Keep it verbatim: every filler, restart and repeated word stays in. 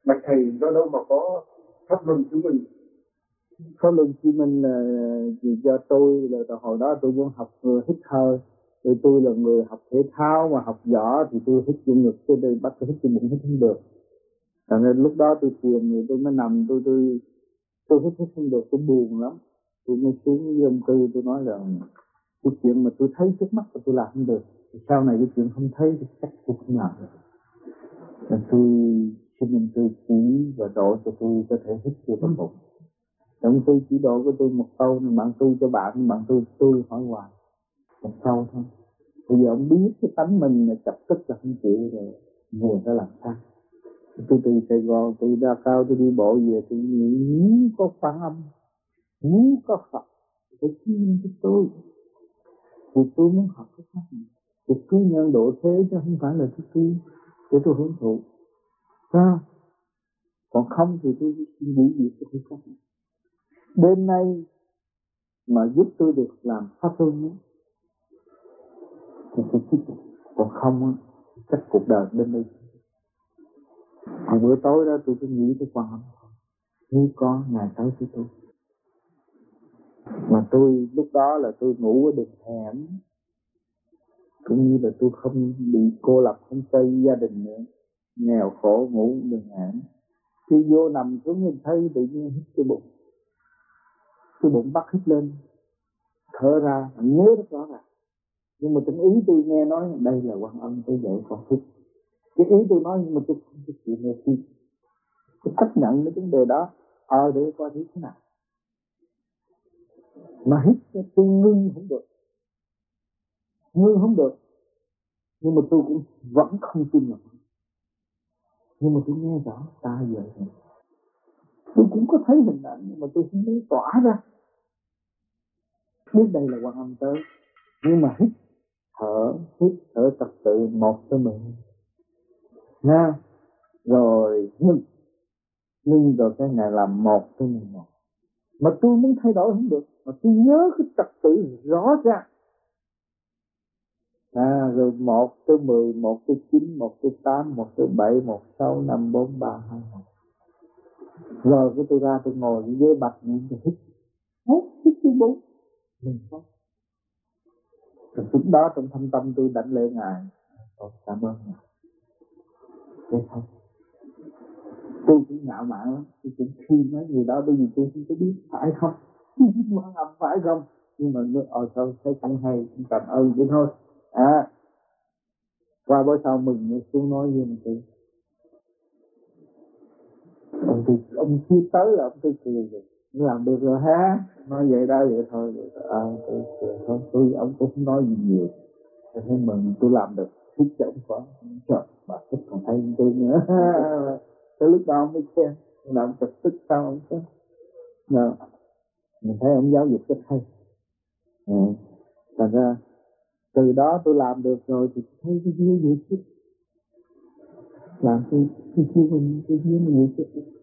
Bạch thầy do đâu mà có pháp luân chứng minh? Pháp luân chứng minh là vì do tôi là từ hồi đó tôi muốn học hít hơi. Rồi tôi là người học thể thao mà học võ thì tôi hít vô ngực, tôi đây bắt tôi hít vô bụng hít không được. Cho nên lúc đó tôi thiền rồi tôi mới nằm tôi tôi tôi hít hít không được, tôi buồn lắm. Tôi mới xuống với ông Tư tôi nói rằng cái chuyện mà tôi thấy trước mắt mà tôi làm không được, thì sau này cái chuyện không thấy thì chắc tôi không làm được. Nên tôi xin ông Tư chỉ và độ cho tôi có thể hít vô trong bụng. Ông Tư chỉ độ của tôi một câu, bạn tôi cho bạn, bạn tôi tôi hỏi hoài một câu thôi. Bây giờ ông biết cái tánh mình là chập tức là không chịu rồi, về phải làm sao? Tôi từ Sài Gòn, từ Đa Cao tôi đi bộ về, tôi nghĩ muốn có Quan Âm, muốn có Phật, để chiên cho tôi. Thì tôi muốn học cái pháp này, thì cứ nhân độ thế chứ không phải là cái tôi để tôi hưởng thụ. Sao? Còn không thì tôi xin nghỉ việc cho cái pháp này. Đêm nay mà giúp tôi được làm pháp luân nữa thì tôi tiếp tục. Còn không á, chắc cuộc đời bên đây. Còn bữa tối đó tôi cứ nghĩ tới Quan Âm, nếu có ngày tới với tôi. Mà tôi lúc đó là tôi ngủ ở đường hẻm, cũng như là tôi không bị cô lập, không xây gia đình nữa, nghèo khổ ngủ đường hẻm. Khi vô nằm xuống nhìn thấy tự nhiên hít cái bụng, cái bụng bắt hít lên, thở ra, nhớ rất rõ ràng. Nhưng mà trong ý tôi nghe nói đây là Quan Âm, tôi dậy còn hít. Cái ý tôi nói nhưng mà tôi không biết chuyện này khi tôi chấp nhận cái vấn đề đó, ờ để coi thế nào. Mà hít tôi ngưng không được, ngưng không được. Nhưng mà tôi cũng vẫn không tin được. Nhưng mà tôi nghe rõ ta giờ này. Tôi cũng có thấy hình ảnh nhưng mà tôi không muốn tỏa ra. Biết đây là Quan Âm tới. Nhưng mà hít, thở, hít, thở trật tự một tới mười. Nha. Rồi ngưng. Ngưng rồi cái ngày làm một tới mười một. Mà tôi muốn thay đổi không được. Mà tôi nhớ cái trật tự rõ ràng. À, rồi một tới mười, một tới chín, một tới tám, một tới bảy, một, sáu, năm, bốn, ba, hai, một. Rồi cái tôi ra tôi ngồi với bạch miệng tôi hít. Hít, hít tôi bụng. Mình không. Rồi lúc đó trong thâm tâm tôi đảnh lễ Ngài. Tôi cảm ơn Ngài. Thế thôi. Tôi cũng ngạo mạn lắm. Tôi cũng khi mấy người đó bởi vì tôi không có biết phải không. Quan Âm phải không. Nhưng mà nói ờ thôi thấy chẳng hay. Cảm ơn vậy thôi. À. Qua bữa sau mừng xuống nói với ông tôi. Ông tôi, ông chưa tới là ông tôi cười rồi. Làm được rồi ha. Nói vậy đó vậy thôi. À, tôi cười thôi. Tôi, ông cũng không nói gì nhiều. Tôi thấy mừng tôi làm được. Thích cho ông quá. Trời, bà thích còn thấy tôi nữa. Tới lúc đó ông mới khen. Làm thật tức sao ông khen. Nào, mình thấy ông giáo dục rất hay. Ừ. Thành ra từ đó tôi làm được rồi thì thấy cái gì vậy chứ. Làm cái cái gì mình cái gì mình vậy chứ.